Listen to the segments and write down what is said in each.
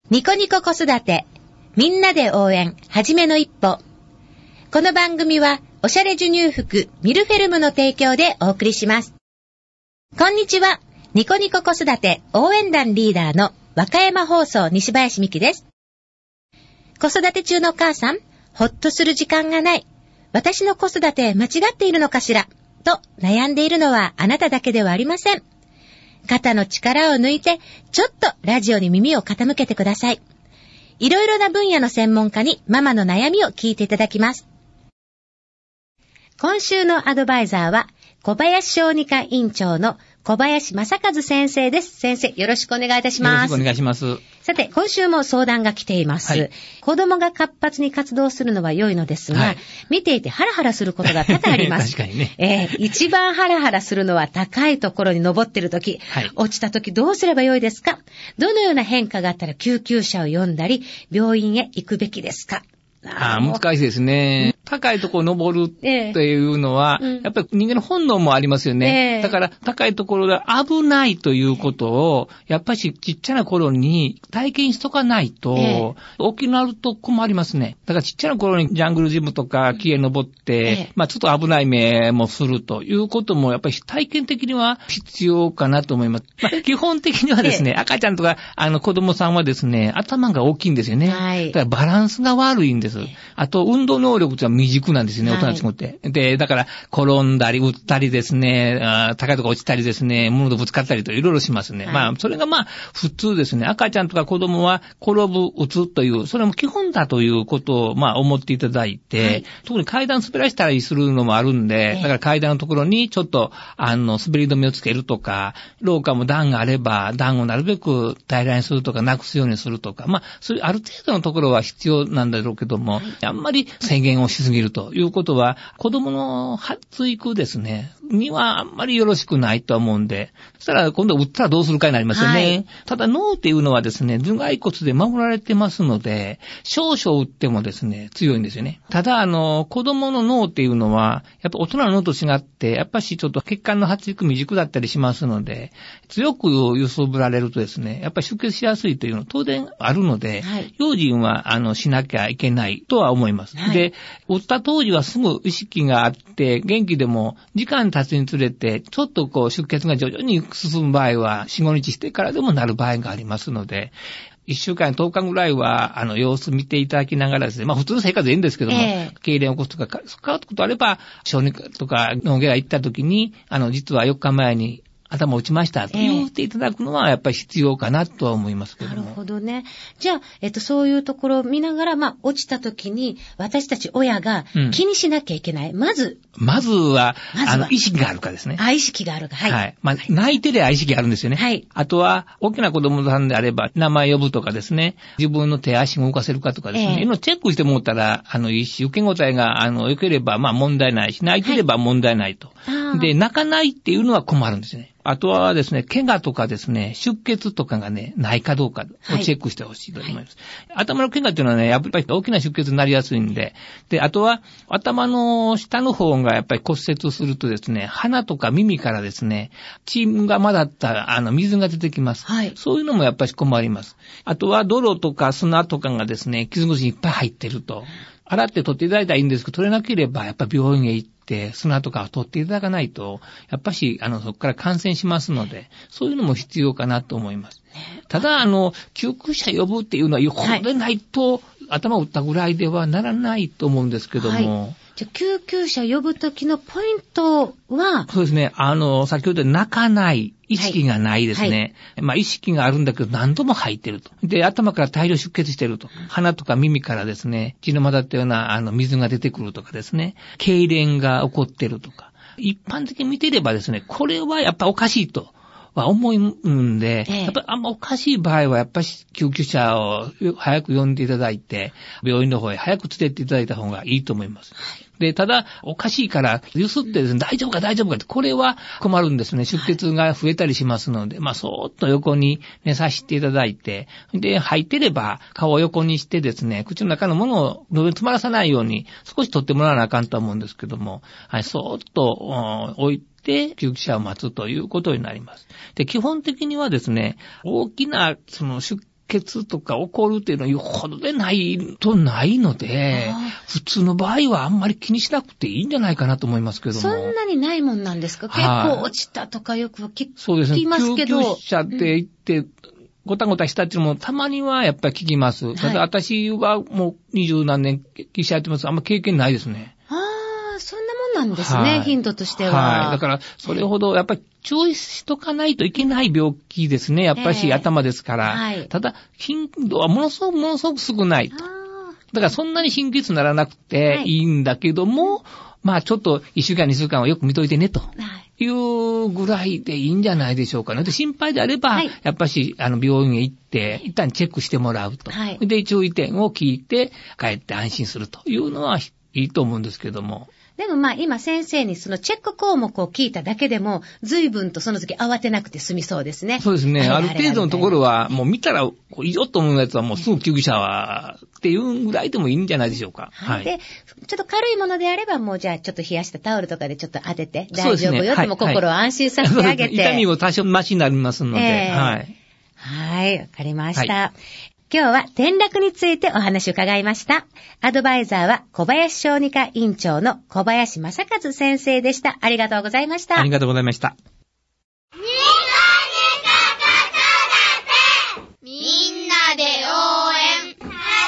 ニコニコ子育てみんなで応援はじめの一歩。この番組はおしゃれ授乳服ミルフェルムの提供でお送りします。こんにちは。ニコニコ子育て応援団リーダーの和歌山放送西林美希です。子育て中の母さん、ほっとする時間がない。私の子育て間違っているのかしらと悩んでいるのはあなただけではありません。肩の力を抜いて、ちょっとラジオに耳を傾けてください。いろいろな分野の専門家にママの悩みを聞いていただきます。今週のアドバイザーは、小林小児科院長の小林正和先生です。先生、よろしくお願いいたします。 よろしくお願いします。 さて、今週も相談が来ています。はい、子供が活発に活動するのは良いのですが、はい、見ていてハラハラすることが多々あります。 確かにね。 一番ハラハラするのは高いところに登っているとき、はい、落ちたときどうすれば良いですか？どのような変化があったら救急車を呼んだり、病院へ行くべきですか？ 難しいですね。高いところ登るっていうのは、やっぱり人間の本能もありますよね。だから高いところが危ないということを、やっぱりちっちゃな頃に体験しとかないと、大きくなると困りますね。だからちっちゃな頃にジャングルジムとか木へ登って、ちょっと危ない目もするということも、やっぱり体験的には必要かなと思います。基本的にはですね、赤ちゃんとか子供さんはですね、頭が大きいんですよね。だからバランスが悪いんです。あと、運動能力というのは未熟なんですよね、大人と違って。で、だから、転んだり、打ったりですね、高いとこ落ちたりですね、物とぶつかったりといろいろしますね。それが普通ですね。赤ちゃんとか子供は転ぶ、打つという、それも基本だということを、思っていただいて、特に階段滑らしたりするのもあるんで、だから階段のところにちょっと、滑り止めをつけるとか、廊下も段があれば、段をなるべく平らにするとか、なくすようにするとか、そういうある程度のところは必要なんだろうけども、あんまり制限をしすぎるということは、子供の発育ですね、にはあんまりよろしくないと思うんで、そしたら今度打ったらどうするかになりますよね。ただ脳っていうのはですね、頭蓋骨で守られてますので、少々打ってもですね、強いんですよね。ただ子供の脳っていうのは、やっぱ大人の脳と違って、やっぱしちょっと血管の発育未熟だったりしますので、強く揺すぶられるとですね、やっぱり出血しやすいというのは当然あるので、用心はしなきゃいけないとは思います。で、打った当時はすぐ意識があって、元気でも時間経つにつれて、ちょっと出血が徐々に進む場合は、4、5日してからでもなる場合がありますので、1週間、10日ぐらいは、様子見ていただきながらですね、普通の生活でいいんですけども、痙攣を起こすとか、そういうことあれば、小児科とか脳外行った時に、実は4日前に、頭打ちましたと言っていただくのはやっぱり必要かなとは思いますけども。 なるほどね。じゃあ、そういうところを見ながら、落ちた時に私たち親が気にしなきゃいけない。まずは、 意識があるかですね。 意識があるか。はい。 泣いてりゃ意識があるんですよね。はい。あとは、大きな子供さんであれば、名前呼ぶとかですね、自分の手足を動かせるかとかですね、チェックしてもらったら、いいし、受け答えが、良ければ、問題ないし、泣いてれば問題ないと。で、泣かないっていうのは困るんですね。あとはですね、怪我とかですね、出血とかがね、ないかどうかをチェックしてほしいと思います。頭の怪我っていうのはね、やっぱり大きな出血になりやすいんで、あとは頭の下の方がやっぱり骨折するとですね、鼻とか耳からですね、血が混ざった水が出てきます。そういうのもやっぱり困ります。あとは泥とか砂とかがですね、傷口にいっぱい入ってると。洗って取っていただいたらいいんですけど、取れなければやっぱり病院へ行って、砂とかを取っていただかないと、やっぱし、そこから感染しますので、そういうのも必要かなと思います。ただ、救急車呼ぶっていうのは、これないと、頭を打ったぐらいではならないと思うんですけども。 じゃあ、救急車呼ぶときのポイントは？ そうですね。先ほど泣かない。意識がないですね。意識があるんだけど何度も吐いてると。で、頭から大量出血してると。鼻とか耳からですね、血の混ざったような水が出てくるとかですね、痙攣が起こってるとか。一般的に見てればですね、これはやっぱおかしいと。は思うんで、やっぱりあんまおかしい場合はやっぱり救急車を早く呼んでいただいて、病院の方へ早く連れてっていただいた方がいいと思います。で、ただ、おかしいから、ゆすってですね、大丈夫か大丈夫かって、これは困るんですね。出血が増えたりしますので、そーっと横に寝させていただいて、で、吐いてれば、顔を横にしてですね、口の中のものを喉に詰まらさないように、少し取ってもらわなあかんと思うんですけども、そーっと置いて、救急車を待つということになります。で、基本的にはですね、大きな、出血血とか起こるっていうのはよほどでないので、普通の場合はあんまり気にしなくていいんじゃないかなと思いますけども。 そんなにないもんなんですか？結構落ちたとかよく聞きますけど。そうですね。 救急車で行って、ごたごたしたっていうのもたまにはやっぱり聞きます。ただ私はもう20何年記者やってます。あんま経験ないですね。 そんなもんなんですね、頻度としては。 だからそれほどやっぱり注意しとかないといけない病気ですね。やっぱり頭ですから。ただ頻度はものすごく少ないと。だからそんなに貧血にならなくていいんだけども、まあちょっと1週間2週間はよく見といてねと。いうぐらいでいいんじゃないでしょうかね。で、心配であれば、やっぱし、病院へ行って、一旦チェックしてもらうと。で、注意点を聞いて、帰って安心するというのはいいと思うんですけども。 でも今先生にそのチェック項目を聞いただけでも、随分とその時慌てなくて済みそうですね。 そうですね。ある程度のところは、もう見たらいいよと思うやつはもうすぐ救急車は、っていうぐらいでもいいんじゃないでしょうか。 で、ちょっと軽いものであれば、もうじゃあちょっと冷やしたタオルとかでちょっと当てて、大丈夫よっても心を安心させてあげて。 痛みも多少マシになりますので。 はい、わかりました。今日は転落についてお話を伺いました。アドバイザーは小林小児科院長の小林正和先生でした。ありがとうございました。 ありがとうございました。 みんなで応援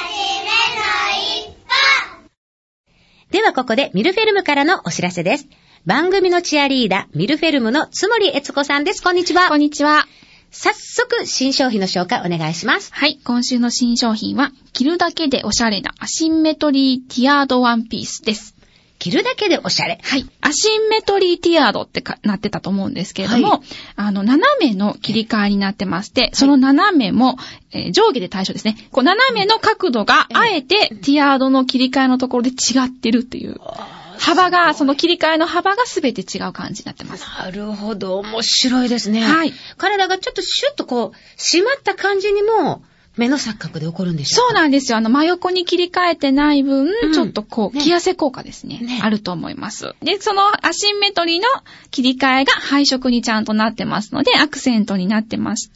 ではここでミルフェルムからのお知らせです。番組のチアリーダー、ミルフェルムの津森悦子さんです。こんにちは。 こんにちは。 早速、新商品の紹介お願いします。 はい、今週の新商品は、着るだけでおしゃれなアシンメトリーティアードワンピースです。 着るだけでおしゃれ。 はい。アシンメトリーティアードってなってたと思うんですけれども、斜めの切り替えになってまして、その斜めも、上下で対称ですね。こう斜めの角度が、あえてティアードの切り替えのところで違ってるっていう。幅が、その切り替えの幅がすべて違う感じになってます。 なるほど。面白いですね。 はい。 体がちょっとシュッとこう、締まった感じにも、目の錯覚で起こるんでしょうか？ そうなんですよ。真横に切り替えてない分、ちょっとこう、着痩せ効果ですね。あると思います。で、そのアシンメトリーの切り替えが配色にちゃんとなってますので、アクセントになってまして、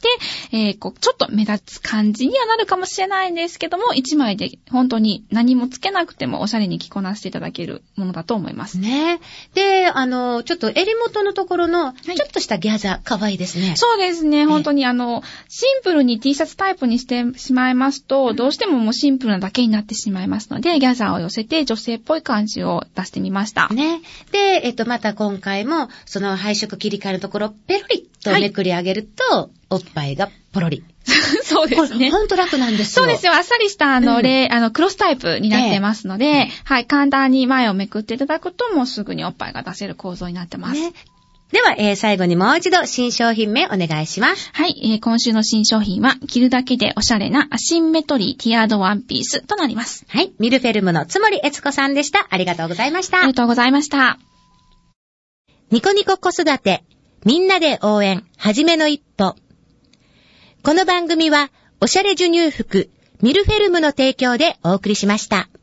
こう、ちょっと目立つ感じにはなるかもしれないんですけども、一枚で本当に何もつけなくてもおしゃれに着こなしていただけるものだと思います。 ね。で、ちょっと襟元のところの、ちょっとしたギャザー、可愛いですね。 そうですね。本当にシンプルに T シャツタイプにしてしまいますと、どうしてももうシンプルなだけになってしまいますので、ギャザーを寄せて女性っぽい感じを出してみました。 ね。で、また今回も、その配色切り替えのところ、ペロリとめくり上げると、おっぱいがポロリ。 そうですね。 ほんと楽なんですよ。 そうですよ。あっさりしたクロスタイプになってますので、はい、簡単に前をめくっていただくと、もうすぐにおっぱいが出せる構造になってます。ね。 では、最後にもう一度新商品名お願いします。 はい、今週の新商品は着るだけでおしゃれなアシンメトリーティアードワンピースとなります。 はい、ミルフェルムの津森悦子さんでした。ありがとうございました。 ありがとうございました。 ニコニコ子育て、みんなで応援、はじめの一歩。この番組は、おしゃれ授乳服、ミルフェルムの提供でお送りしました。